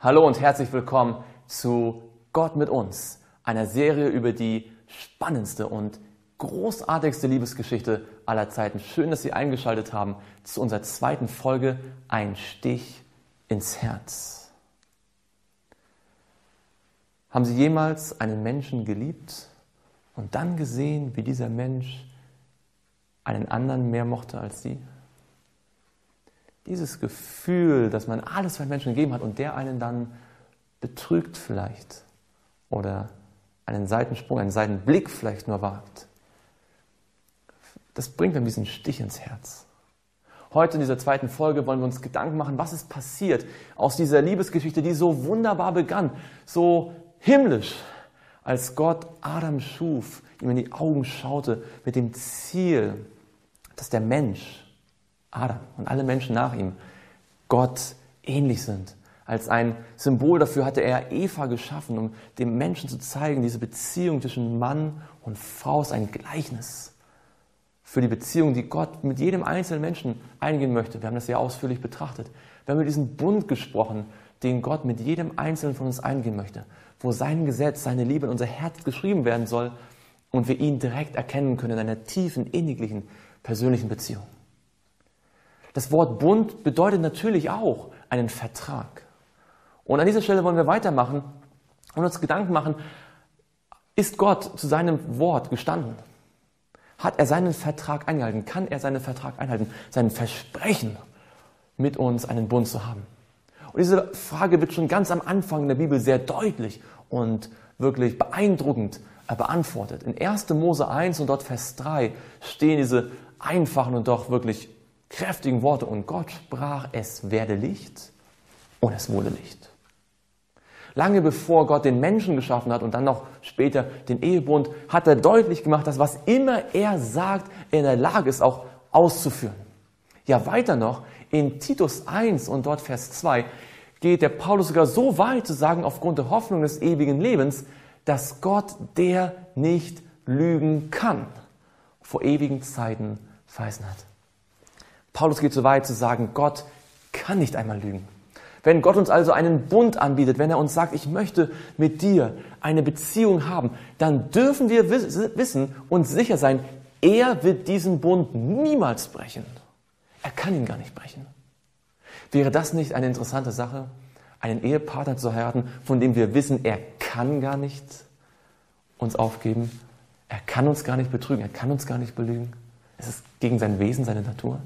Hallo und herzlich willkommen zu Gott mit uns, einer Serie über die spannendste und großartigste Liebesgeschichte aller Zeiten. Schön, dass Sie eingeschaltet haben zu unserer zweiten Folge Ein Stich ins Herz. Haben Sie jemals einen Menschen geliebt und dann gesehen, wie dieser Mensch einen anderen mehr mochte als Sie? Dieses Gefühl, dass man alles für einen Menschen gegeben hat und der einen dann betrügt vielleicht oder einen Seitensprung, einen Seitenblick vielleicht nur wagt, das bringt einem diesen Stich ins Herz. Heute in dieser zweiten Folge wollen wir uns Gedanken machen, was ist passiert aus dieser Liebesgeschichte, die so wunderbar begann, so himmlisch, als Gott Adam schuf, ihm in die Augen schaute mit dem Ziel, dass der Mensch, Adam und alle Menschen nach ihm, Gott ähnlich sind. Als ein Symbol dafür hatte er Eva geschaffen, um dem Menschen zu zeigen, diese Beziehung zwischen Mann und Frau ist ein Gleichnis für die Beziehung, die Gott mit jedem einzelnen Menschen eingehen möchte. Wir haben das ja ausführlich betrachtet. Wir haben über diesen Bund gesprochen, den Gott mit jedem Einzelnen von uns eingehen möchte, wo sein Gesetz, seine Liebe in unser Herz geschrieben werden soll und wir ihn direkt erkennen können in einer tiefen, inniglichen, persönlichen Beziehung. Das Wort Bund bedeutet natürlich auch einen Vertrag. Und an dieser Stelle wollen wir weitermachen und uns Gedanken machen, ist Gott zu seinem Wort gestanden? Hat er seinen Vertrag eingehalten? Kann er seinen Vertrag einhalten? Sein Versprechen, mit uns einen Bund zu haben? Und diese Frage wird schon ganz am Anfang in der Bibel sehr deutlich und wirklich beeindruckend beantwortet. In 1. Mose 1 und dort Vers 3 stehen diese einfachen und doch wirklich kräftigen Worte. Und Gott sprach, es werde Licht und es wurde Licht. Lange bevor Gott den Menschen geschaffen hat und dann noch später den Ehebund, hat er deutlich gemacht, dass was immer er sagt, er in der Lage ist, auch auszuführen. Ja, weiter noch, in Titus 1 und dort Vers 2 geht der Paulus sogar so weit zu sagen, aufgrund der Hoffnung des ewigen Lebens, dass Gott, der nicht lügen kann, vor ewigen Zeiten verheißen hat. Paulus geht so weit zu sagen, Gott kann nicht einmal lügen. Wenn Gott uns also einen Bund anbietet, wenn er uns sagt, ich möchte mit dir eine Beziehung haben, dann dürfen wir wissen und sicher sein, er wird diesen Bund niemals brechen. Er kann ihn gar nicht brechen. Wäre das nicht eine interessante Sache, einen Ehepartner zu heiraten, von dem wir wissen, er kann gar nicht uns aufgeben, er kann uns gar nicht betrügen, er kann uns gar nicht belügen. Es ist gegen sein Wesen, seine Natur.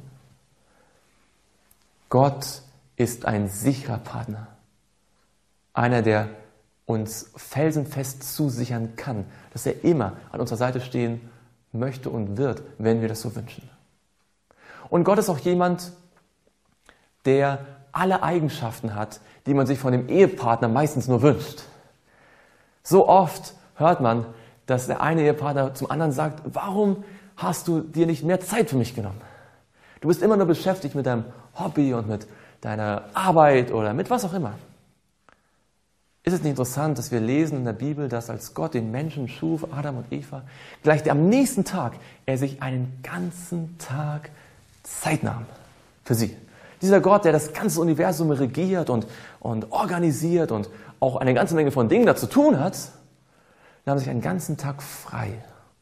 Gott ist ein sicherer Partner. Einer, der uns felsenfest zusichern kann, dass er immer an unserer Seite stehen möchte und wird, wenn wir das so wünschen. Und Gott ist auch jemand, der alle Eigenschaften hat, die man sich von dem Ehepartner meistens nur wünscht. So oft hört man, dass der eine Ehepartner zum anderen sagt, warum hast du dir nicht mehr Zeit für mich genommen? Du bist immer nur beschäftigt mit deinem Hobby und mit deiner Arbeit oder mit was auch immer. Ist es nicht interessant, dass wir lesen in der Bibel, dass als Gott den Menschen schuf, Adam und Eva, gleich am nächsten Tag er sich einen ganzen Tag Zeit nahm für sie. Dieser Gott, der das ganze Universum regiert und organisiert und auch eine ganze Menge von Dingen dazu tun hat, nahm sich einen ganzen Tag frei,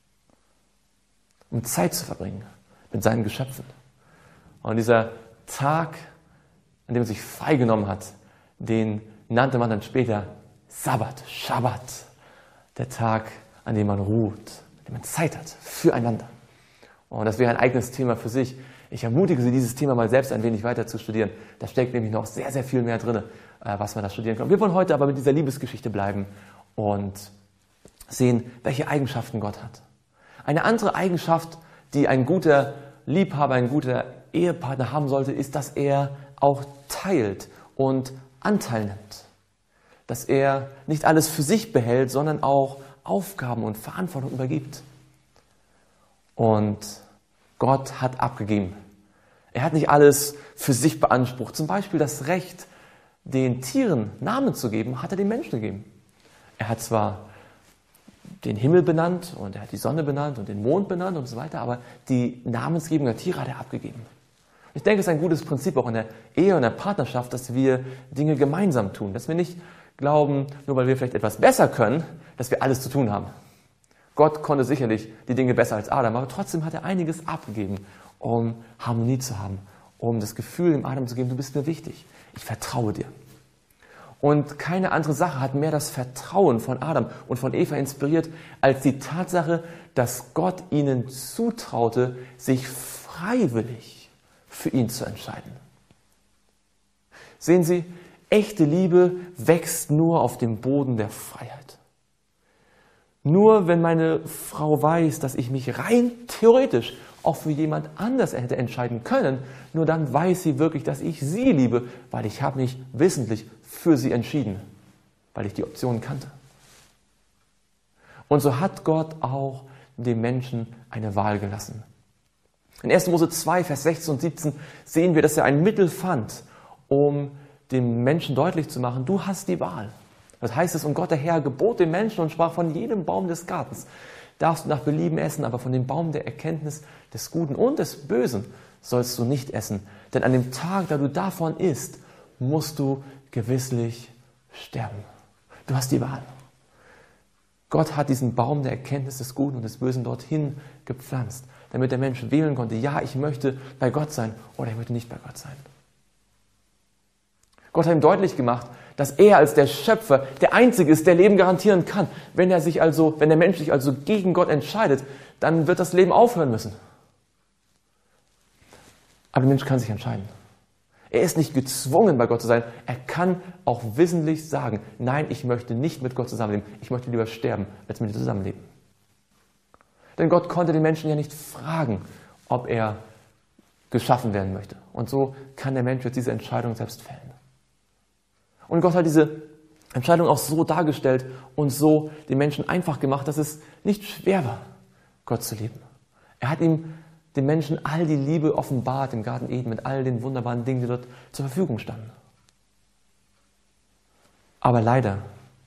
um Zeit zu verbringen mit seinen Geschöpfen. Und dieser Tag, an dem er sich freigenommen hat, den nannte man dann später Sabbat, Schabbat. Der Tag, an dem man ruht, an dem man Zeit hat füreinander. Und das wäre ein eigenes Thema für sich. Ich ermutige Sie, dieses Thema mal selbst ein wenig weiter zu studieren. Da steckt nämlich noch sehr, sehr viel mehr drin, was man da studieren kann. Wir wollen heute aber mit dieser Liebesgeschichte bleiben und sehen, welche Eigenschaften Gott hat. Eine andere Eigenschaft, die ein guter Liebhaber, ein guter Ehepartner haben sollte, ist, dass er auch teilt und Anteil nimmt. Dass er nicht alles für sich behält, sondern auch Aufgaben und Verantwortung übergibt. Und Gott hat abgegeben. Er hat nicht alles für sich beansprucht. Zum Beispiel das Recht, den Tieren Namen zu geben, hat er den Menschen gegeben. Er hat zwar den Himmel benannt und er hat die Sonne benannt und den Mond benannt und so weiter, aber die Namensgebung der Tiere hat er abgegeben. Ich denke, es ist ein gutes Prinzip auch in der Ehe und der Partnerschaft, dass wir Dinge gemeinsam tun. Dass wir nicht glauben, nur weil wir vielleicht etwas besser können, dass wir alles zu tun haben. Gott konnte sicherlich die Dinge besser als Adam, aber trotzdem hat er einiges abgegeben, um Harmonie zu haben, um das Gefühl dem Adam zu geben, du bist mir wichtig, ich vertraue dir. Und keine andere Sache hat mehr das Vertrauen von Adam und von Eva inspiriert, als die Tatsache, dass Gott ihnen zutraute, sich freiwillig für ihn zu entscheiden. Sehen Sie, echte Liebe wächst nur auf dem Boden der Freiheit. Nur wenn meine Frau weiß, dass ich mich rein theoretisch auch für jemand anders hätte entscheiden können, nur dann weiß sie wirklich, dass ich sie liebe, weil ich habe mich wissentlich für sie entschieden, weil ich die Optionen kannte. Und so hat Gott auch dem Menschen eine Wahl gelassen. In 1. Mose 2, Vers 16 und 17 sehen wir, dass er ein Mittel fand, um dem Menschen deutlich zu machen, du hast die Wahl. Das heißt es, und Gott der Herr gebot dem Menschen und sprach, von jedem Baum des Gartens darfst du nach Belieben essen, aber von dem Baum der Erkenntnis des Guten und des Bösen sollst du nicht essen. Denn an dem Tag, da du davon isst, musst du gewisslich sterben. Du hast die Wahl. Gott hat diesen Baum der Erkenntnis des Guten und des Bösen dorthin gepflanzt, damit der Mensch wählen konnte, ja, ich möchte bei Gott sein oder ich möchte nicht bei Gott sein. Gott hat ihm deutlich gemacht, dass er als der Schöpfer der Einzige ist, der Leben garantieren kann. Wenn der Mensch sich also gegen Gott entscheidet, dann wird das Leben aufhören müssen. Aber der Mensch kann sich entscheiden. Er ist nicht gezwungen, bei Gott zu sein. Er kann auch wissentlich sagen, nein, ich möchte nicht mit Gott zusammenleben. Ich möchte lieber sterben, als mit ihm zusammenleben. Denn Gott konnte den Menschen ja nicht fragen, ob er geschaffen werden möchte. Und so kann der Mensch jetzt diese Entscheidung selbst fällen. Und Gott hat diese Entscheidung auch so dargestellt und so den Menschen einfach gemacht, dass es nicht schwer war, Gott zu lieben. Er hat dem Menschen all die Liebe offenbart im Garten Eden mit all den wunderbaren Dingen, die dort zur Verfügung standen. Aber leider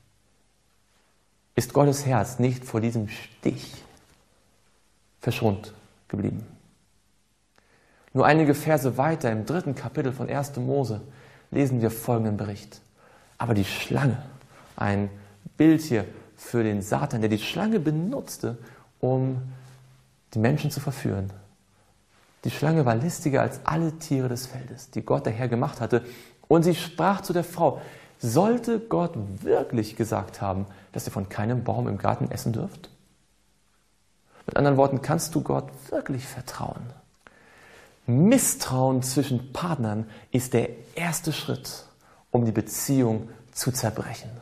ist Gottes Herz nicht vor diesem Stich verschont geblieben. Nur einige Verse weiter im 3. Kapitel von 1. Mose lesen wir folgenden Bericht. Aber die Schlange, ein Bild hier für den Satan, der die Schlange benutzte, um die Menschen zu verführen. Die Schlange war listiger als alle Tiere des Feldes, die Gott der Herr gemacht hatte. Und sie sprach zu der Frau, sollte Gott wirklich gesagt haben, dass ihr von keinem Baum im Garten essen dürft? Mit anderen Worten, kannst du Gott wirklich vertrauen? Misstrauen zwischen Partnern ist der erste Schritt, um die Beziehung zu zerbrechen.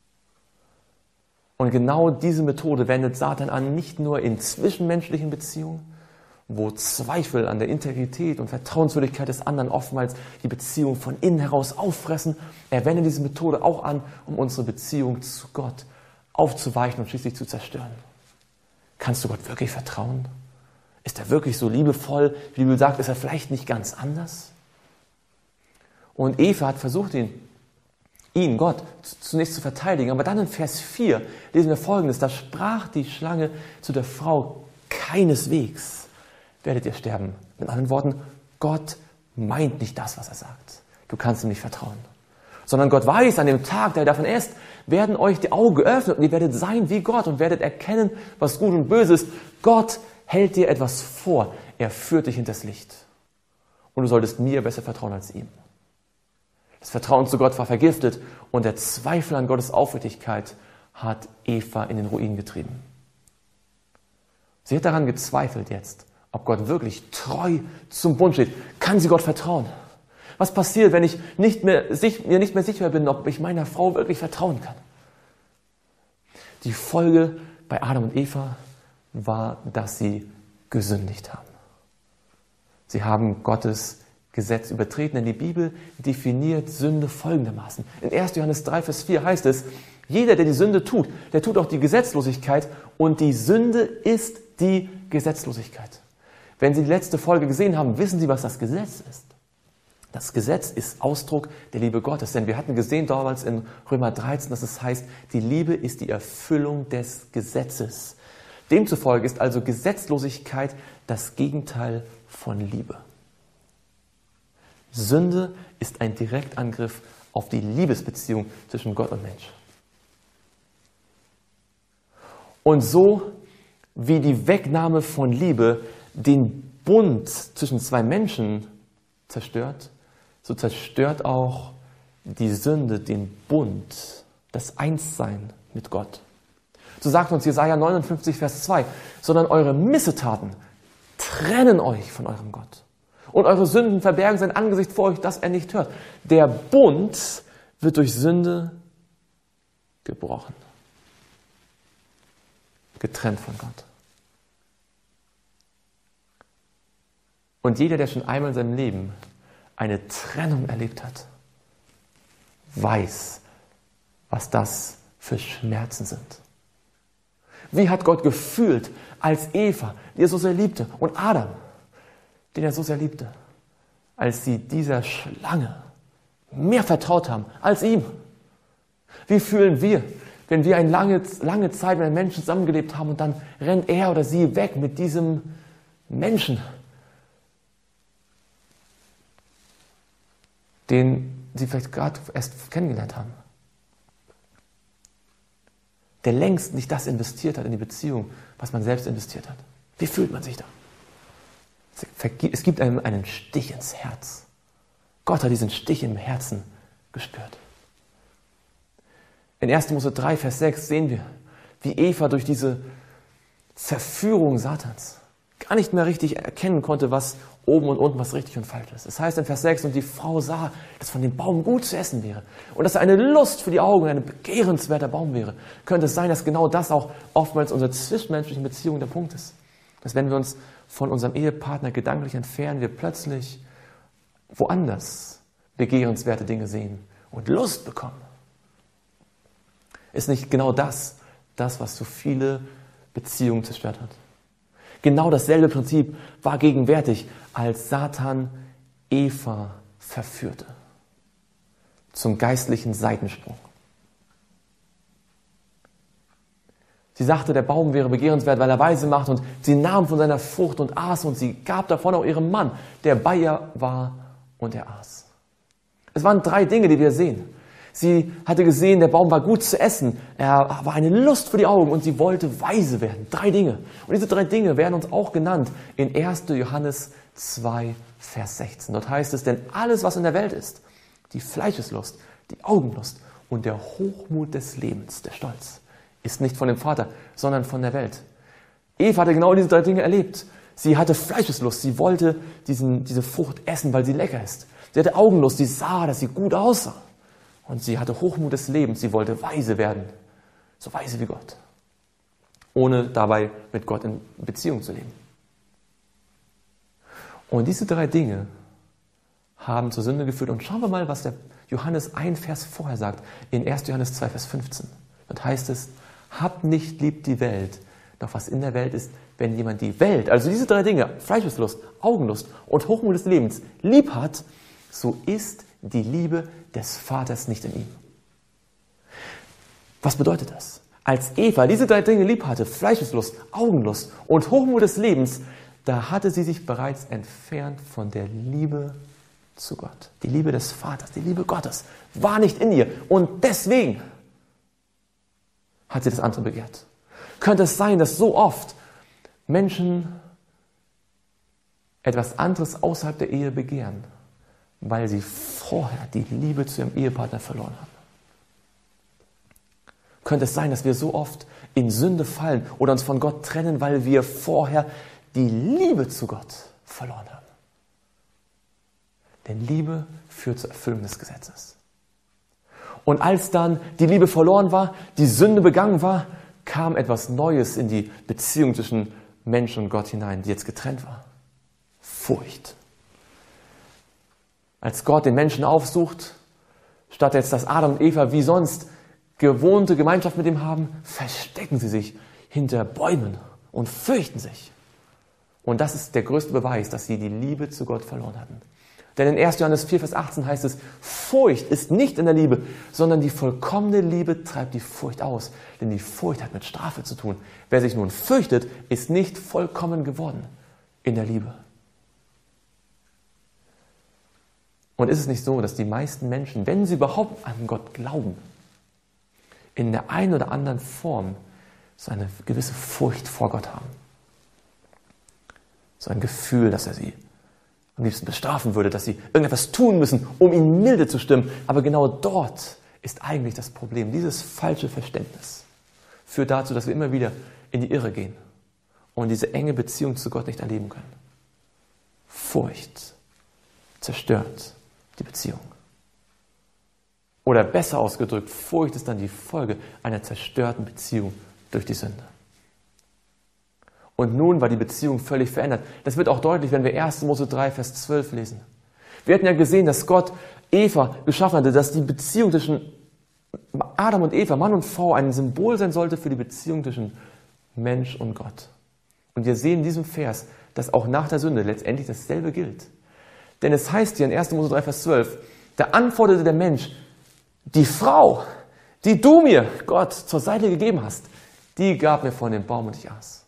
Und genau diese Methode wendet Satan an, nicht nur in zwischenmenschlichen Beziehungen, wo Zweifel an der Integrität und Vertrauenswürdigkeit des anderen oftmals die Beziehung von innen heraus auffressen. Er wendet diese Methode auch an, um unsere Beziehung zu Gott aufzuweichen und schließlich zu zerstören. Kannst du Gott wirklich vertrauen? Ist er wirklich so liebevoll? Wie die Bibel sagt, ist er vielleicht nicht ganz anders? Und Eva hat versucht, Gott, zunächst zu verteidigen. Aber dann in Vers 4 lesen wir Folgendes. Da sprach die Schlange zu der Frau, keineswegs werdet ihr sterben. Mit anderen Worten, Gott meint nicht das, was er sagt. Du kannst ihm nicht vertrauen. Sondern Gott weiß, an dem Tag, da ihr davon esst, werden euch die Augen geöffnet und ihr werdet sein wie Gott und werdet erkennen, was gut und böse ist. Gott hält dir etwas vor. Er führt dich hinters Licht. Und du solltest mir besser vertrauen als ihm. Das Vertrauen zu Gott war vergiftet und der Zweifel an Gottes Aufrichtigkeit hat Eva in den Ruin getrieben. Sie hat daran gezweifelt jetzt, ob Gott wirklich treu zum Bund steht. Kann sie Gott vertrauen? Was passiert, wenn ich mir nicht mehr sicher bin, ob ich meiner Frau wirklich vertrauen kann? Die Folge bei Adam und Eva war, dass sie gesündigt haben. Sie haben Gottes Gesetz übertreten, denn die Bibel definiert Sünde folgendermaßen. In 1. Johannes 3, Vers 4 heißt es, jeder, der die Sünde tut, der tut auch die Gesetzlosigkeit und die Sünde ist die Gesetzlosigkeit. Wenn Sie die letzte Folge gesehen haben, wissen Sie, was das Gesetz ist. Das Gesetz ist Ausdruck der Liebe Gottes, denn wir hatten gesehen damals in Römer 13, dass es heißt, die Liebe ist die Erfüllung des Gesetzes. Demzufolge ist also Gesetzlosigkeit das Gegenteil von Liebe. Sünde ist ein Direktangriff auf die Liebesbeziehung zwischen Gott und Mensch. Und so wie die Wegnahme von Liebe den Bund zwischen zwei Menschen zerstört, so zerstört auch die Sünde den Bund, das Einssein mit Gott. So sagt uns Jesaja 59, Vers 2, sondern eure Missetaten trennen euch von eurem Gott. Und eure Sünden verbergen sein Angesicht vor euch, dass er nicht hört. Der Bund wird durch Sünde gebrochen. Getrennt von Gott. Und jeder, der schon einmal in seinem Leben eine Trennung erlebt hat, weiß, was das für Schmerzen sind. Wie hat Gott gefühlt, als Eva, die er so sehr liebte, und Adam, den er so sehr liebte, als sie dieser Schlange mehr vertraut haben als ihm? Wie fühlen wir, wenn wir eine lange Zeit mit einem Menschen zusammengelebt haben und dann rennt er oder sie weg mit diesem Menschen, den sie vielleicht gerade erst kennengelernt haben, der längst nicht das investiert hat in die Beziehung, was man selbst investiert hat. Wie fühlt man sich da? Es gibt einem einen Stich ins Herz. Gott hat diesen Stich im Herzen gespürt. In 1. Mose 3, Vers 6 sehen wir, wie Eva durch diese Verführung Satans gar nicht mehr richtig erkennen konnte, was oben und unten, was richtig und falsch ist. Es heißt in Vers 6, und die Frau sah, dass von dem Baum gut zu essen wäre und dass er eine Lust für die Augen und ein begehrenswerter Baum wäre. Könnte es sein, dass genau das auch oftmals unsere zwischenmenschlichen Beziehungen der Punkt ist? Dass wenn wir uns von unserem Ehepartner gedanklich entfernen, wir plötzlich woanders begehrenswerte Dinge sehen und Lust bekommen. Ist nicht genau das, was so viele Beziehungen zerstört hat? Genau dasselbe Prinzip war gegenwärtig, als Satan Eva verführte. Zum geistlichen Seitensprung. Sie sagte, der Baum wäre begehrenswert, weil er weise macht, und sie nahm von seiner Frucht und aß, und sie gab davon auch ihrem Mann, der bei ihr war, und er aß. Es waren 3 Dinge, die wir sehen. Sie hatte gesehen, der Baum war gut zu essen, er war eine Lust für die Augen und sie wollte weise werden. 3 Dinge. Und diese 3 Dinge werden uns auch genannt in 1. Johannes 2, Vers 16. Dort heißt es, denn alles, was in der Welt ist, die Fleischeslust, die Augenlust und der Hochmut des Lebens, der Stolz, ist nicht von dem Vater, sondern von der Welt. Eva hatte genau diese 3 Dinge erlebt. Sie hatte Fleischeslust, sie wollte diese Frucht essen, weil sie lecker ist. Sie hatte Augenlust, sie sah, dass sie gut aussah. Und sie hatte Hochmut des Lebens, sie wollte weise werden, so weise wie Gott, ohne dabei mit Gott in Beziehung zu leben. Und diese 3 Dinge haben zur Sünde geführt. Und schauen wir mal, was der Johannes ein Vers vorher sagt, in 1. Johannes 2, Vers 15. Dort heißt es, habt nicht lieb die Welt, doch was in der Welt ist, wenn jemand die Welt, also diese 3 Dinge, Fleischeslust, Augenlust und Hochmut des Lebens, lieb hat, so ist die Liebe des Vaters nicht in ihm. Was bedeutet das? Als Eva diese 3 Dinge lieb hatte, Fleischeslust, Augenlust und Hochmut des Lebens, da hatte sie sich bereits entfernt von der Liebe zu Gott. Die Liebe des Vaters, die Liebe Gottes war nicht in ihr. Und deswegen hat sie das andere begehrt. Könnte es sein, dass so oft Menschen etwas anderes außerhalb der Ehe begehren, weil sie vorher die Liebe zu ihrem Ehepartner verloren haben? Könnte es sein, dass wir so oft in Sünde fallen oder uns von Gott trennen, weil wir vorher die Liebe zu Gott verloren haben? Denn Liebe führt zur Erfüllung des Gesetzes. Und als dann die Liebe verloren war, die Sünde begangen war, kam etwas Neues in die Beziehung zwischen Mensch und Gott hinein, die jetzt getrennt war. Furcht. Als Gott den Menschen aufsucht, statt jetzt, dass Adam und Eva wie sonst gewohnte Gemeinschaft mit ihm haben, verstecken sie sich hinter Bäumen und fürchten sich. Und das ist der größte Beweis, dass sie die Liebe zu Gott verloren hatten. Denn in 1. Johannes 4, Vers 18 heißt es, Furcht ist nicht in der Liebe, sondern die vollkommene Liebe treibt die Furcht aus. Denn die Furcht hat mit Strafe zu tun. Wer sich nun fürchtet, ist nicht vollkommen geworden in der Liebe. Und ist es nicht so, dass die meisten Menschen, wenn sie überhaupt an Gott glauben, in der einen oder anderen Form so eine gewisse Furcht vor Gott haben? So ein Gefühl, dass er sie am liebsten bestrafen würde, dass sie irgendetwas tun müssen, um ihm milde zu stimmen. Aber genau dort ist eigentlich das Problem. Dieses falsche Verständnis führt dazu, dass wir immer wieder in die Irre gehen und diese enge Beziehung zu Gott nicht erleben können. Furcht zerstört die Beziehung. Oder besser ausgedrückt, Furcht ist dann die Folge einer zerstörten Beziehung durch die Sünde. Und nun war die Beziehung völlig verändert. Das wird auch deutlich, wenn wir 1. Mose 3, Vers 12 lesen. Wir hatten ja gesehen, dass Gott Eva geschaffen hatte, dass die Beziehung zwischen Adam und Eva, Mann und Frau, ein Symbol sein sollte für die Beziehung zwischen Mensch und Gott. Und wir sehen in diesem Vers, dass auch nach der Sünde letztendlich dasselbe gilt. Denn es heißt hier in 1. Mose 3, Vers 12, da antwortete der Mensch, die Frau, die du mir, Gott, zur Seite gegeben hast, die gab mir von dem Baum und ich aß.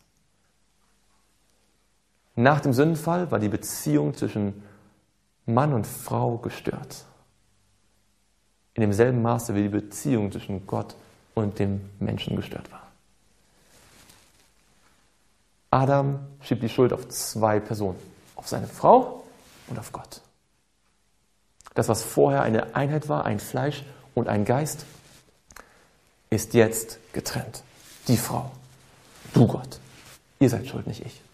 Nach dem Sündenfall war die Beziehung zwischen Mann und Frau gestört. In demselben Maße, wie die Beziehung zwischen Gott und dem Menschen gestört war. Adam schiebt die Schuld auf zwei Personen, auf seine Frau und auf Gott. Das, was vorher eine Einheit war, ein Fleisch und ein Geist, ist jetzt getrennt. Die Frau, du Gott, ihr seid schuld, nicht ich.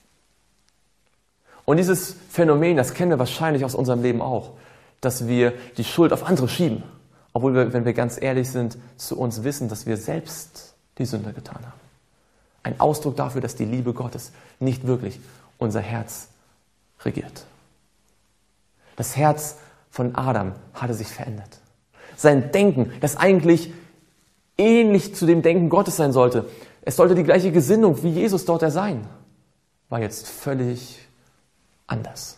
Und dieses Phänomen, das kennen wir wahrscheinlich aus unserem Leben auch, dass wir die Schuld auf andere schieben, obwohl wir, wenn wir ganz ehrlich sind, zu uns wissen, dass wir selbst die Sünde getan haben. Ein Ausdruck dafür, dass die Liebe Gottes nicht wirklich unser Herz regiert. Das Herz von Adam hatte sich verändert. Sein Denken, das eigentlich ähnlich zu dem Denken Gottes sein sollte, es sollte die gleiche Gesinnung wie Jesus dort sein, war jetzt völlig anders.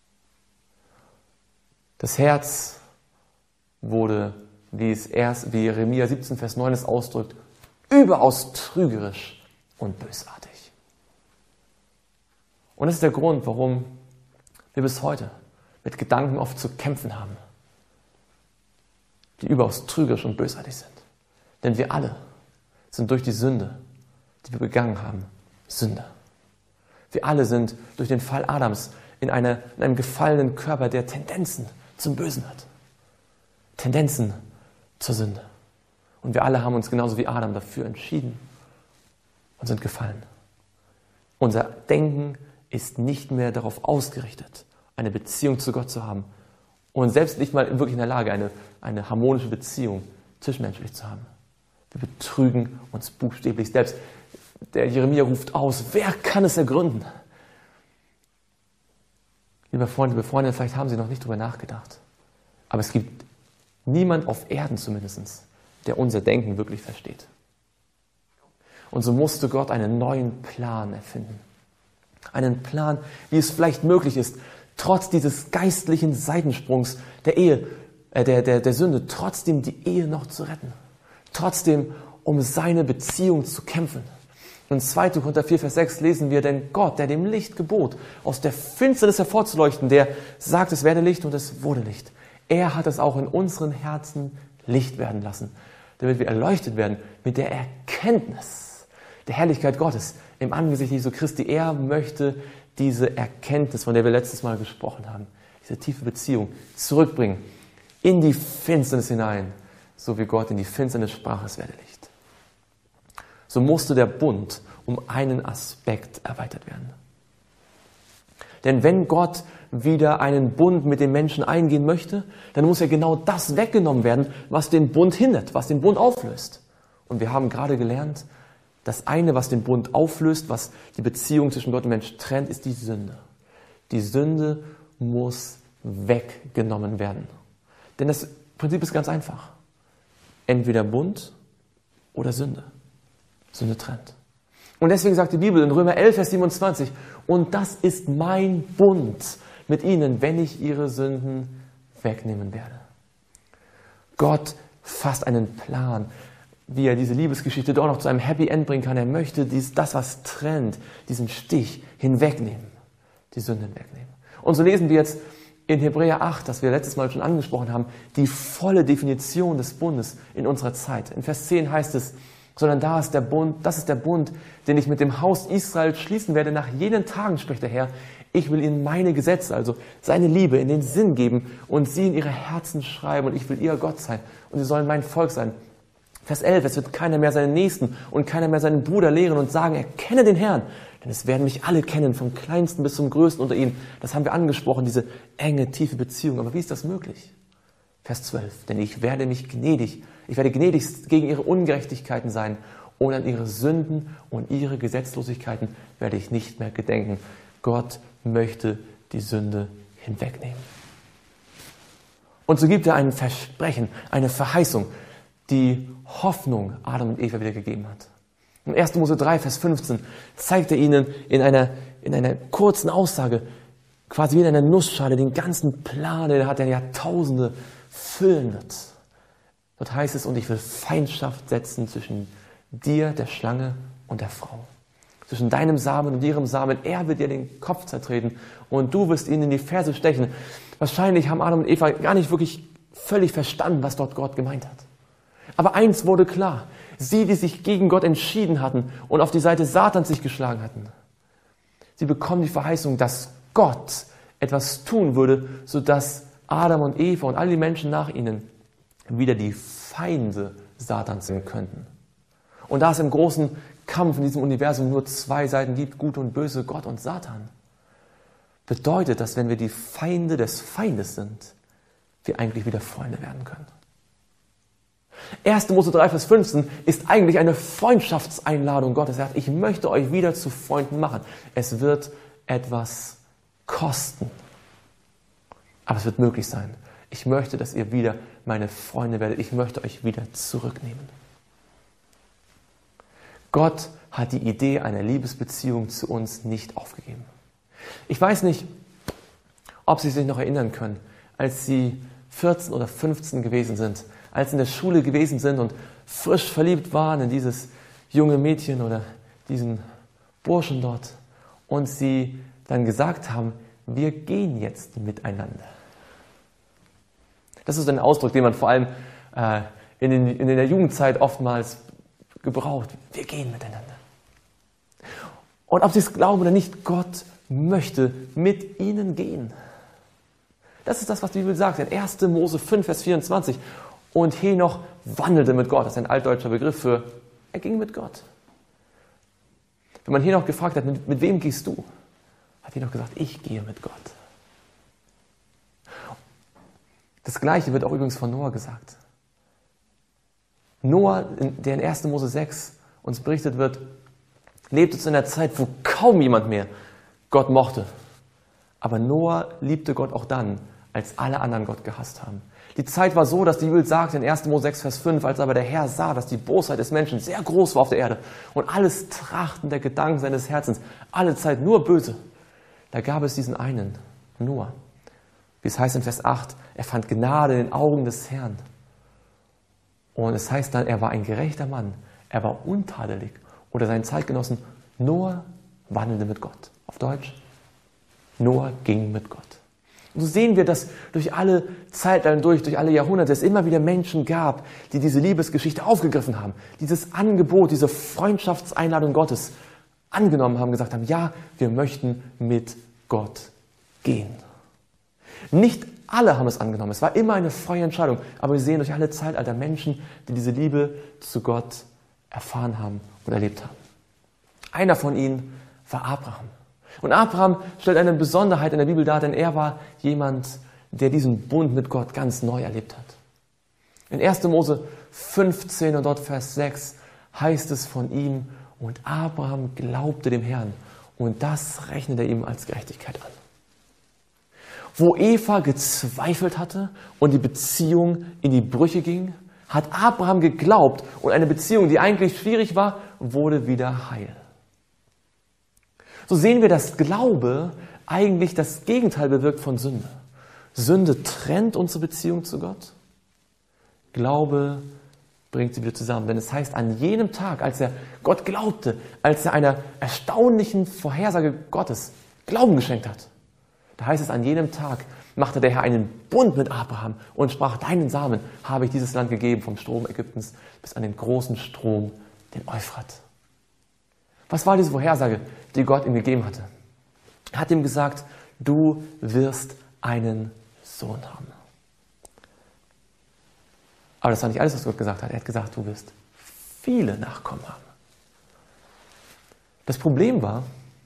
Das Herz wurde, wie Jeremia 17, Vers 9 es ausdrückt, überaus trügerisch und bösartig. Und das ist der Grund, warum wir bis heute mit Gedanken oft zu kämpfen haben, die überaus trügerisch und bösartig sind. Denn wir alle sind durch die Sünde, die wir begangen haben, Sünder. Wir alle sind durch den Fall Adams in einem gefallenen Körper, der Tendenzen zum Bösen hat. Tendenzen zur Sünde. Und wir alle haben uns genauso wie Adam dafür entschieden und sind gefallen. Unser Denken ist nicht mehr darauf ausgerichtet, eine Beziehung zu Gott zu haben und selbst nicht mal wirklich in der Lage, eine harmonische Beziehung zwischenmenschlich zu haben. Wir betrügen uns buchstäblich selbst. Der Jeremia ruft aus, wer kann es ergründen? Liebe Freunde, vielleicht haben Sie noch nicht darüber nachgedacht. Aber es gibt niemand auf Erden zumindest, der unser Denken wirklich versteht. Und so musste Gott einen neuen Plan erfinden. Einen Plan, wie es vielleicht möglich ist, trotz dieses geistlichen Seitensprungs der Ehe, der Sünde, trotzdem die Ehe noch zu retten. Trotzdem um seine Beziehung zu kämpfen. In 2. Korinther 4, Vers 6 lesen wir, denn Gott, der dem Licht gebot, aus der Finsternis hervorzuleuchten, der sagt, es werde Licht und es wurde Licht. Er hat es auch in unseren Herzen Licht werden lassen, damit wir erleuchtet werden mit der Erkenntnis der Herrlichkeit Gottes im Angesicht Jesu Christi. Er möchte diese Erkenntnis, von der wir letztes Mal gesprochen haben, diese tiefe Beziehung zurückbringen in die Finsternis hinein, so wie Gott in die Finsternis sprach, es werde Licht. So musste der Bund um einen Aspekt erweitert werden. Denn wenn Gott wieder einen Bund mit den Menschen eingehen möchte, dann muss ja genau das weggenommen werden, was den Bund hindert, was den Bund auflöst. Und wir haben gerade gelernt, das eine, was den Bund auflöst, was die Beziehung zwischen Gott und Mensch trennt, ist die Sünde. Die Sünde muss weggenommen werden. Denn das Prinzip ist ganz einfach. Entweder Bund oder Sünde. Sünde trennt. Und deswegen sagt die Bibel in Römer 11, Vers 27, und das ist mein Bund mit ihnen, wenn ich ihre Sünden wegnehmen werde. Gott fasst einen Plan, wie er diese Liebesgeschichte doch noch zu einem Happy End bringen kann. Er möchte das, was trennt, diesen Stich hinwegnehmen, die Sünde hinwegnehmen. Und so lesen wir jetzt in Hebräer 8, das wir letztes Mal schon angesprochen haben, die volle Definition des Bundes in unserer Zeit. In Vers 10 heißt es, sondern das ist der Bund, den ich mit dem Haus Israel schließen werde. Nach jenen Tagen, spricht der Herr, ich will ihnen meine Gesetze, also seine Liebe, in den Sinn geben und sie in ihre Herzen schreiben und ich will ihr Gott sein und sie sollen mein Volk sein. Vers 11, es wird keiner mehr seinen Nächsten und keiner mehr seinen Bruder lehren und sagen, erkenne den Herrn, denn es werden mich alle kennen, vom Kleinsten bis zum Größten unter ihnen. Das haben wir angesprochen, diese enge, tiefe Beziehung. Aber wie ist das möglich? Vers 12, denn ich werde gnädig gegen ihre Ungerechtigkeiten sein und an ihre Sünden und ihre Gesetzlosigkeiten werde ich nicht mehr gedenken. Gott möchte die Sünde hinwegnehmen. Und so gibt er ein Versprechen, eine Verheißung, die Hoffnung Adam und Eva wieder gegeben hat. Im 1. Mose 3, Vers 15 zeigt er ihnen in einer kurzen Aussage, quasi wie in einer Nussschale, den ganzen Plan, den er hat, der Jahrtausende füllen wird. Dort heißt es, und ich will Feindschaft setzen zwischen dir, der Schlange, und der Frau. Zwischen deinem Samen und ihrem Samen. Er wird dir den Kopf zertreten und du wirst ihn in die Ferse stechen. Wahrscheinlich haben Adam und Eva gar nicht wirklich völlig verstanden, was dort Gott gemeint hat. Aber eins wurde klar. Sie, die sich gegen Gott entschieden hatten und auf die Seite Satans sich geschlagen hatten, sie bekommen die Verheißung, dass Gott etwas tun würde, sodass Adam und Eva und all die Menschen nach ihnen wieder die Feinde Satans sein könnten. Und da es im großen Kampf in diesem Universum nur zwei Seiten gibt, Gut und Böse, Gott und Satan, bedeutet das, wenn wir die Feinde des Feindes sind, wir eigentlich wieder Freunde werden können. 1. Mose 3, Vers 15 ist eigentlich eine Freundschaftseinladung Gottes. Er sagt, ich möchte euch wieder zu Freunden machen. Es wird etwas kosten. Aber es wird möglich sein. Ich möchte, dass ihr wieder meine Freunde werdet. Ich möchte euch wieder zurücknehmen. Gott hat die Idee einer Liebesbeziehung zu uns nicht aufgegeben. Ich weiß nicht, ob Sie sich noch erinnern können, als Sie 14 oder 15 gewesen sind, als Sie in der Schule gewesen sind und frisch verliebt waren in dieses junge Mädchen oder diesen Burschen dort und Sie dann gesagt haben, wir gehen jetzt miteinander. Das ist ein Ausdruck, den man vor allem in der Jugendzeit oftmals gebraucht. Wir gehen miteinander. Und ob Sie es glauben oder nicht, Gott möchte mit ihnen gehen. Das ist das, was die Bibel sagt. In 1. Mose 5, Vers 24. Und Henoch wandelte mit Gott. Das ist ein altdeutscher Begriff für, er ging mit Gott. Wenn man Henoch gefragt hat, mit wem gehst du? Hat Henoch gesagt, ich gehe mit Gott. Das Gleiche wird auch übrigens von Noah gesagt. Noah, der in 1. Mose 6 uns berichtet wird, lebte zu einer Zeit, wo kaum jemand mehr Gott mochte. Aber Noah liebte Gott auch dann, als alle anderen Gott gehasst haben. Die Zeit war so, dass die Bibel sagt in 1. Mose 6, Vers 5, als aber der Herr sah, dass die Bosheit des Menschen sehr groß war auf der Erde und alles Trachten der Gedanken seines Herzens, alle Zeit nur böse, da gab es diesen einen, Noah. Wie es heißt in Vers 8, er fand Gnade in den Augen des Herrn. Und es heißt dann, er war ein gerechter Mann, er war untadelig. Oder sein Zeitgenossen, Noah wandelte mit Gott. Auf Deutsch, Noah ging mit Gott. Und so sehen wir, dass durch alle Zeitalter, durch alle Jahrhunderte es immer wieder Menschen gab, die diese Liebesgeschichte aufgegriffen haben, dieses Angebot, diese Freundschaftseinladung Gottes angenommen haben, gesagt haben, ja, wir möchten mit Gott gehen. Nicht alle haben es angenommen, es war immer eine freie Entscheidung, aber wir sehen durch alle Zeitalter Menschen, die diese Liebe zu Gott erfahren haben und erlebt haben. Einer von ihnen war Abraham. Und Abraham stellt eine Besonderheit in der Bibel dar, denn er war jemand, der diesen Bund mit Gott ganz neu erlebt hat. In 1. Mose 15 und dort Vers 6 heißt es von ihm, und Abraham glaubte dem Herrn und das rechnete er ihm als Gerechtigkeit an. Wo Eva gezweifelt hatte und die Beziehung in die Brüche ging, hat Abraham geglaubt und eine Beziehung, die eigentlich schwierig war, wurde wieder heil. So sehen wir, dass Glaube eigentlich das Gegenteil bewirkt von Sünde. Sünde trennt unsere Beziehung zu Gott. Glaube bringt sie wieder zusammen. Denn es heißt, an jenem Tag, als er Gott glaubte, als er einer erstaunlichen Vorhersage Gottes Glauben geschenkt hat, Da heißt es, an jenem Tag machte der Herr einen Bund mit Abraham und sprach, deinen Samen habe ich dieses Land gegeben, vom Strom Ägyptens bis an den großen Strom, den Euphrat. Was war diese Vorhersage, die Gott ihm gegeben hatte? Er hat ihm gesagt, du wirst einen Sohn haben. Aber das war nicht alles, was Gott gesagt hat. Er hat gesagt, du wirst viele Nachkommen haben. Das Problem war,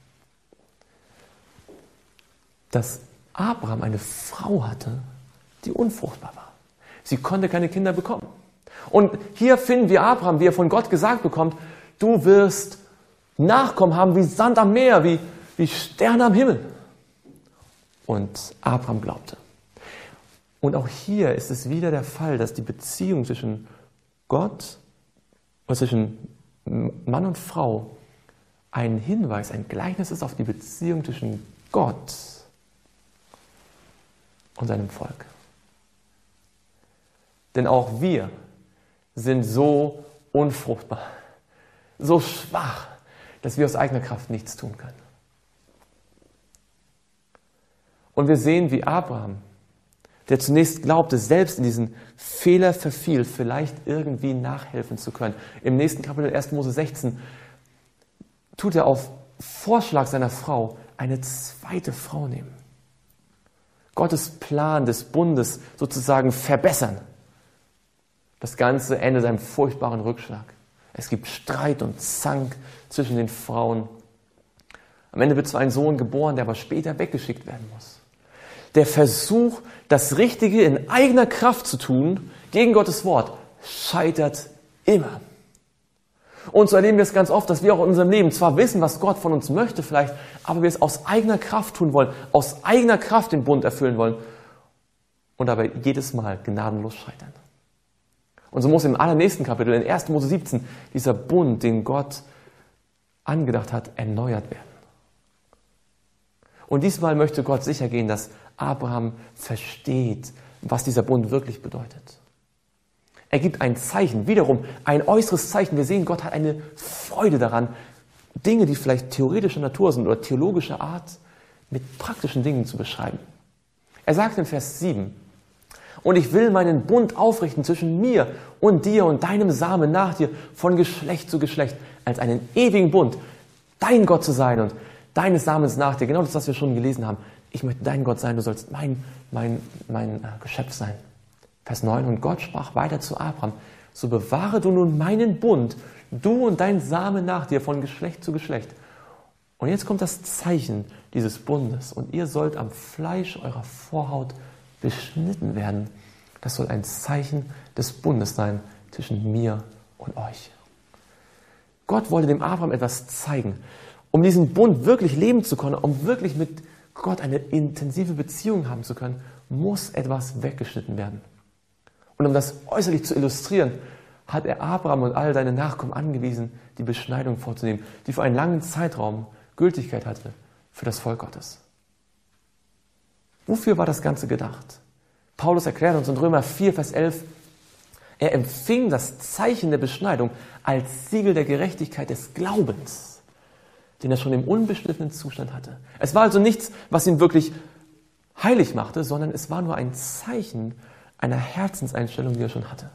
dass Abraham eine Frau hatte, die unfruchtbar war. Sie konnte keine Kinder bekommen. Und hier finden wir Abraham, wie er von Gott gesagt bekommt, du wirst Nachkommen haben wie Sand am Meer, wie Sterne am Himmel. Und Abraham glaubte. Und auch hier ist es wieder der Fall, dass die Beziehung zwischen Gott und zwischen Mann und Frau ein Hinweis, ein Gleichnis ist auf die Beziehung zwischen Gott und seinem Volk. Denn auch wir sind so unfruchtbar, so schwach, dass wir aus eigener Kraft nichts tun können. Und wir sehen, wie Abraham, der zunächst glaubte, selbst in diesen Fehler verfiel, vielleicht irgendwie nachhelfen zu können. Im nächsten Kapitel 1. Mose 16 tut er auf Vorschlag seiner Frau eine zweite Frau nehmen. Gottes Plan des Bundes sozusagen verbessern. Das Ganze endet in einem furchtbaren Rückschlag. Es gibt Streit und Zank zwischen den Frauen. Am Ende wird zwar ein Sohn geboren, der aber später weggeschickt werden muss. Der Versuch, das Richtige in eigener Kraft zu tun, gegen Gottes Wort, scheitert immer. Und so erleben wir es ganz oft, dass wir auch in unserem Leben zwar wissen, was Gott von uns möchte vielleicht, aber wir es aus eigener Kraft tun wollen, aus eigener Kraft den Bund erfüllen wollen und dabei jedes Mal gnadenlos scheitern. Und so muss im allernächsten Kapitel, in 1. Mose 17, dieser Bund, den Gott angedacht hat, erneuert werden. Und diesmal möchte Gott sicher gehen, dass Abraham versteht, was dieser Bund wirklich bedeutet. Er gibt ein Zeichen, wiederum ein äußeres Zeichen. Wir sehen, Gott hat eine Freude daran, Dinge, die vielleicht theoretischer Natur sind oder theologischer Art, mit praktischen Dingen zu beschreiben. Er sagt in Vers 7, und ich will meinen Bund aufrichten zwischen mir und dir und deinem Samen nach dir von Geschlecht zu Geschlecht, als einen ewigen Bund, dein Gott zu sein und deines Samens nach dir. Genau das, was wir schon gelesen haben. Ich möchte dein Gott sein, du sollst mein Geschöpf sein. Vers 9, und Gott sprach weiter zu Abraham, so bewahre du nun meinen Bund, du und dein Samen nach dir von Geschlecht zu Geschlecht. Und jetzt kommt das Zeichen dieses Bundes und ihr sollt am Fleisch eurer Vorhaut beschnitten werden. Das soll ein Zeichen des Bundes sein zwischen mir und euch. Gott wollte dem Abraham etwas zeigen. Um diesen Bund wirklich leben zu können, um wirklich mit Gott eine intensive Beziehung haben zu können, muss etwas weggeschnitten werden. Und um das äußerlich zu illustrieren, hat er Abraham und all seine Nachkommen angewiesen, die Beschneidung vorzunehmen, die für einen langen Zeitraum Gültigkeit hatte für das Volk Gottes. Wofür war das Ganze gedacht? Paulus erklärt uns in Römer 4, Vers 11, er empfing das Zeichen der Beschneidung als Siegel der Gerechtigkeit des Glaubens, den er schon im unbeschnittenen Zustand hatte. Es war also nichts, was ihn wirklich heilig machte, sondern es war nur ein Zeichen einer Herzenseinstellung, die er schon hatte.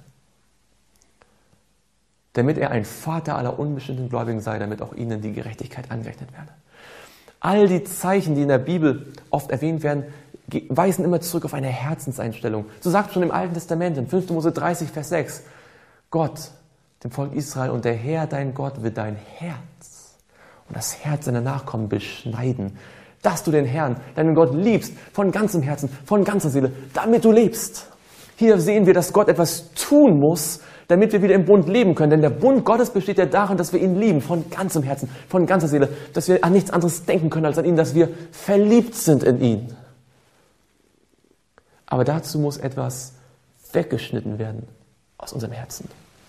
Damit er ein Vater aller unbestimmten Gläubigen sei, damit auch ihnen die Gerechtigkeit angerechnet werde. All die Zeichen, die in der Bibel oft erwähnt werden, weisen immer zurück auf eine Herzenseinstellung. So sagt schon im Alten Testament, in 5. Mose 30, Vers 6, Gott, dem Volk Israel, und der Herr, dein Gott, wird dein Herz und das Herz seiner Nachkommen beschneiden, dass du den Herrn, deinen Gott, liebst, von ganzem Herzen, von ganzer Seele, damit du lebst. Hier sehen wir, dass Gott etwas tun muss, damit wir wieder im Bund leben können. Denn der Bund Gottes besteht ja darin, dass wir ihn lieben, von ganzem Herzen, von ganzer Seele, dass wir an nichts anderes denken können als an ihn, dass wir verliebt sind in ihn. Aber dazu muss etwas weggeschnitten werden aus unserem Herzen.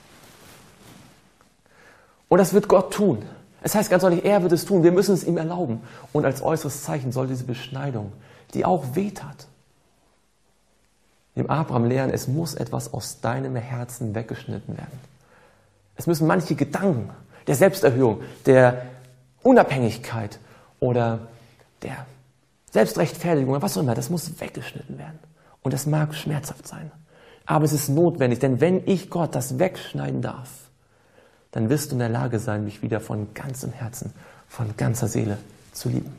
Und das wird Gott tun. Es heißt ganz deutlich, er wird es tun. Wir müssen es ihm erlauben. Und als äußeres Zeichen soll diese Beschneidung, die auch wehtat, dem Abraham lehren, es muss etwas aus deinem Herzen weggeschnitten werden. Es müssen manche Gedanken der Selbsterhöhung, der Unabhängigkeit oder der Selbstrechtfertigung oder was auch immer, das muss weggeschnitten werden. Und das mag schmerzhaft sein. Aber es ist notwendig, denn wenn ich Gott das wegschneiden darf, dann wirst du in der Lage sein, mich wieder von ganzem Herzen, von ganzer Seele zu lieben.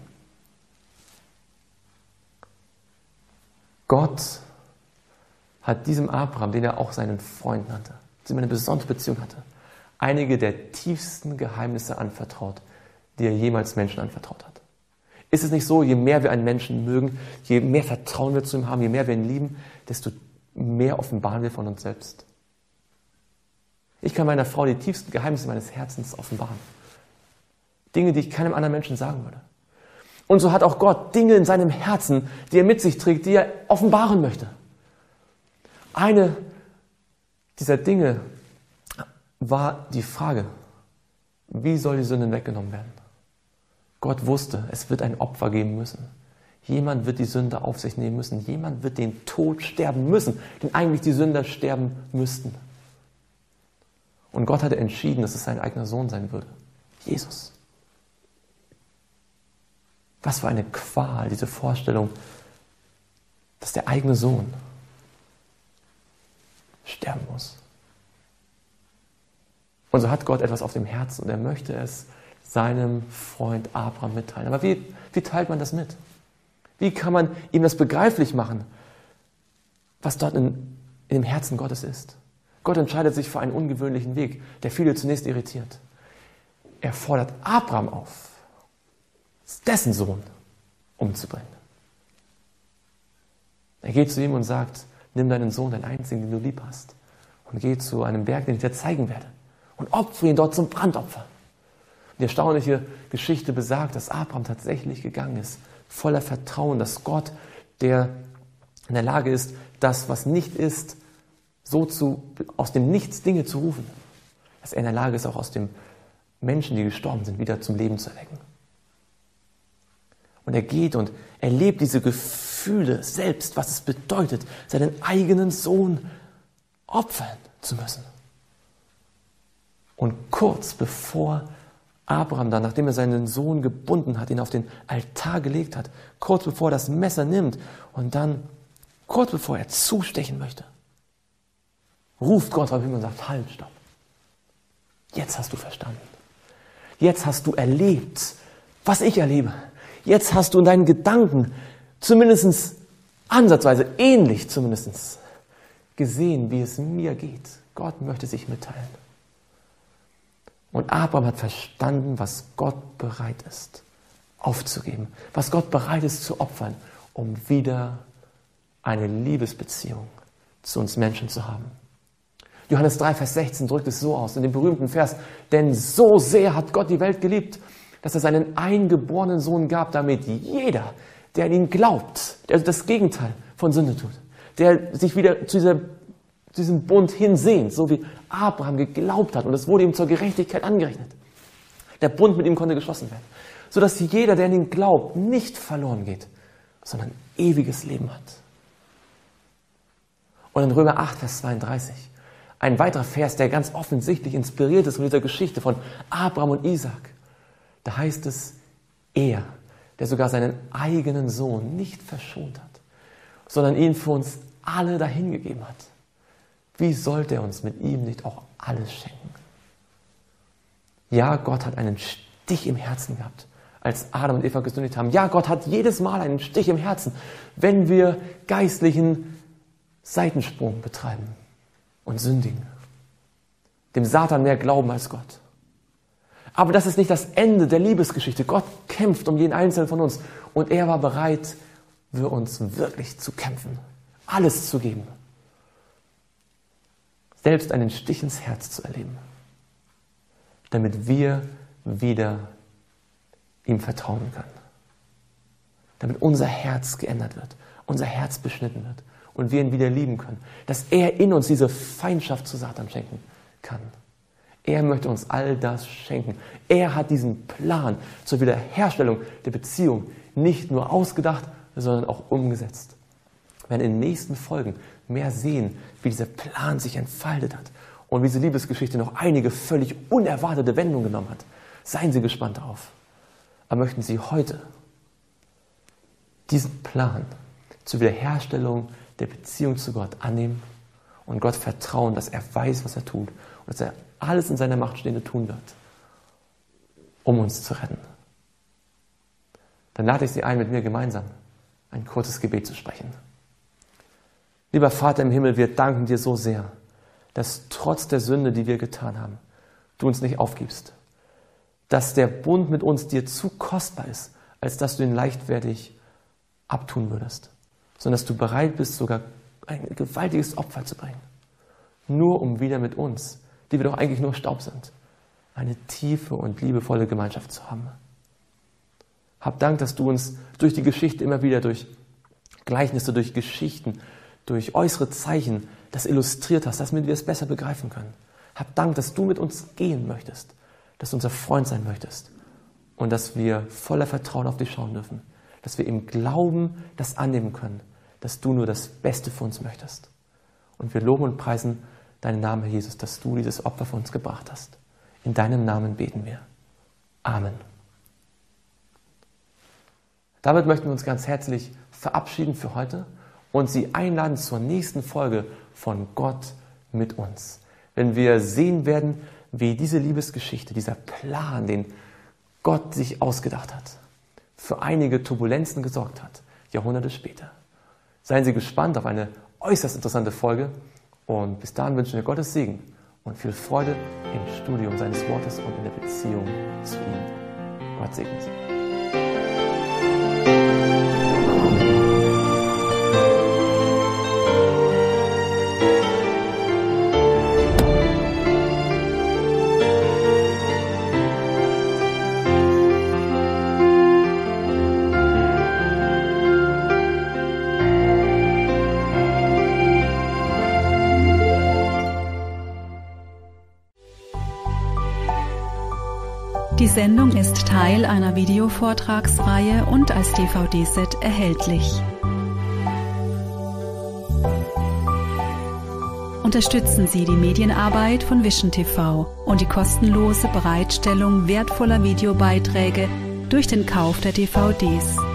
Gott hat diesem Abraham, den er auch seinen Freund nannte, zu ihm eine besondere Beziehung hatte, einige der tiefsten Geheimnisse anvertraut, die er jemals Menschen anvertraut hat. Ist es nicht so, je mehr wir einen Menschen mögen, je mehr Vertrauen wir zu ihm haben, je mehr wir ihn lieben, desto mehr offenbaren wir von uns selbst? Ich kann meiner Frau die tiefsten Geheimnisse meines Herzens offenbaren. Dinge, die ich keinem anderen Menschen sagen würde. Und so hat auch Gott Dinge in seinem Herzen, die er mit sich trägt, die er offenbaren möchte. Eine dieser Dinge war die Frage, wie soll die Sünde weggenommen werden? Gott wusste, es wird ein Opfer geben müssen. Jemand wird die Sünde auf sich nehmen müssen. Jemand wird den Tod sterben müssen, den eigentlich die Sünder sterben müssten. Und Gott hatte entschieden, dass es sein eigener Sohn sein würde. Jesus. Was für eine Qual, diese Vorstellung, dass der eigene Sohn sterben muss. Und so hat Gott etwas auf dem Herzen und er möchte es seinem Freund Abraham mitteilen. Aber wie teilt man das mit? Wie kann man ihm das begreiflich machen, was dort in dem Herzen Gottes ist? Gott entscheidet sich für einen ungewöhnlichen Weg, der viele zunächst irritiert. Er fordert Abraham auf, dessen Sohn umzubringen. Er geht zu ihm und sagt, nimm deinen Sohn, deinen einzigen, den du lieb hast, und geh zu einem Berg, den ich dir zeigen werde, und opfere ihn dort zum Brandopfer. Die erstaunliche Geschichte besagt, dass Abraham tatsächlich gegangen ist, voller Vertrauen, dass Gott, der in der Lage ist, das, was nicht ist, aus dem Nichts Dinge zu rufen, dass er in der Lage ist, auch aus dem Menschen, die gestorben sind, wieder zum Leben zu erwecken. Und er geht und erlebt diese Gefühle selbst, was es bedeutet, seinen eigenen Sohn opfern zu müssen. Und kurz bevor Abraham dann, nachdem er seinen Sohn gebunden hat, ihn auf den Altar gelegt hat, kurz bevor er das Messer nimmt und dann kurz bevor er zustechen möchte, ruft Gott auf ihn und sagt, halt, stopp. Jetzt hast du verstanden. Jetzt hast du erlebt, was ich erlebe. Jetzt hast du in deinen Gedanken zumindest ansatzweise, ähnlich zumindest, gesehen, wie es mir geht. Gott möchte sich mitteilen. Und Abraham hat verstanden, was Gott bereit ist aufzugeben, was Gott bereit ist zu opfern, um wieder eine Liebesbeziehung zu uns Menschen zu haben. Johannes 3, Vers 16 drückt es so aus, in dem berühmten Vers, denn so sehr hat Gott die Welt geliebt, dass er seinen eingeborenen Sohn gab, damit jeder, der an ihn glaubt, der also das Gegenteil von Sünde tut, der sich wieder zu diesem Bund hinsehnt, so wie Abraham geglaubt hat und es wurde ihm zur Gerechtigkeit angerechnet. Der Bund mit ihm konnte geschlossen werden, sodass jeder, der an ihn glaubt, nicht verloren geht, sondern ewiges Leben hat. Und in Römer 8, Vers 32, ein weiterer Vers, der ganz offensichtlich inspiriert ist von dieser Geschichte von Abraham und Isaak. Da heißt es, er, der sogar seinen eigenen Sohn nicht verschont hat, sondern ihn für uns alle dahingegeben hat. Wie sollte er uns mit ihm nicht auch alles schenken? Ja, Gott hat einen Stich im Herzen gehabt, als Adam und Eva gesündigt haben. Ja, Gott hat jedes Mal einen Stich im Herzen, wenn wir geistlichen Seitensprung betreiben und sündigen. Dem Satan mehr glauben als Gott. Aber das ist nicht das Ende der Liebesgeschichte. Gott kämpft um jeden Einzelnen von uns. Und er war bereit, für uns wirklich zu kämpfen. Alles zu geben. Selbst einen Stich ins Herz zu erleben. Damit wir wieder ihm vertrauen können. Damit unser Herz geändert wird. Unser Herz beschnitten wird. Und wir ihn wieder lieben können. Dass er in uns diese Feindschaft zu Satan schenken kann. Er möchte uns all das schenken. Er hat diesen Plan zur Wiederherstellung der Beziehung nicht nur ausgedacht, sondern auch umgesetzt. Wir werden in den nächsten Folgen mehr sehen, wie dieser Plan sich entfaltet hat und wie diese Liebesgeschichte noch einige völlig unerwartete Wendungen genommen hat. Seien Sie gespannt darauf. Aber möchten Sie heute diesen Plan zur Wiederherstellung der Beziehung zu Gott annehmen und Gott vertrauen, dass er weiß, was er tut und dass er alles in seiner Macht Stehende tun wird, um uns zu retten. Dann lade ich Sie ein, mit mir gemeinsam ein kurzes Gebet zu sprechen. Lieber Vater im Himmel, wir danken dir so sehr, dass trotz der Sünde, die wir getan haben, du uns nicht aufgibst. Dass der Bund mit uns dir zu kostbar ist, als dass du ihn leichtfertig abtun würdest. Sondern dass du bereit bist, sogar ein gewaltiges Opfer zu bringen. Nur um wieder mit uns, die wir doch eigentlich nur Staub sind, eine tiefe und liebevolle Gemeinschaft zu haben. Hab Dank, dass du uns durch die Geschichte immer wieder durch Gleichnisse, durch Geschichten, durch äußere Zeichen das illustriert hast, damit wir es besser begreifen können. Hab Dank, dass du mit uns gehen möchtest, dass du unser Freund sein möchtest und dass wir voller Vertrauen auf dich schauen dürfen, dass wir im Glauben das annehmen können, dass du nur das Beste für uns möchtest. Und wir loben und preisen deinen Namen, Herr Jesus, dass du dieses Opfer für uns gebracht hast. In deinem Namen beten wir. Amen. Damit möchten wir uns ganz herzlich verabschieden für heute und Sie einladen zur nächsten Folge von Gott mit uns. Wenn wir sehen werden, wie diese Liebesgeschichte, dieser Plan, den Gott sich ausgedacht hat, für einige Turbulenzen gesorgt hat, Jahrhunderte später. Seien Sie gespannt auf eine äußerst interessante Folge und bis dahin wünschen wir Gottes Segen und viel Freude im Studium seines Wortes und in der Beziehung zu ihm. Gott segne Sie. Die Sendung ist Teil einer Videovortragsreihe und als DVD-Set erhältlich. Unterstützen Sie die Medienarbeit von Vision TV und die kostenlose Bereitstellung wertvoller Videobeiträge durch den Kauf der DVDs.